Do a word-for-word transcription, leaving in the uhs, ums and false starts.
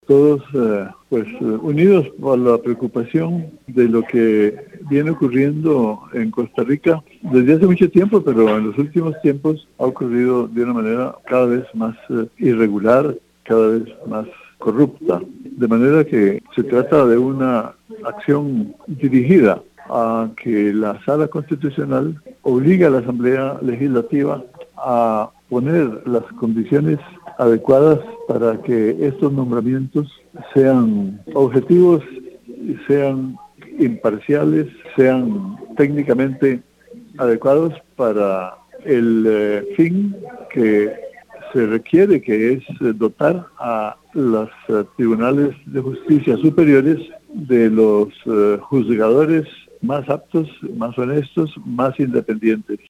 todos eh, pues eh, unidos por la preocupación de lo que viene ocurriendo en Costa Rica desde hace mucho tiempo, pero en los últimos tiempos ha ocurrido de una manera cada vez más eh, irregular, cada vez más corrupta. De manera que se trata de una acción dirigida a que la Sala Constitucional obligue a la Asamblea Legislativa a poner las condiciones adecuadas para que estos nombramientos sean objetivos, sean imparciales, sean técnicamente adecuados para el eh, fin que se requiere, que es eh, dotar a los eh, tribunales de justicia superiores de los eh, juzgadores más aptos, más honestos, más independientes.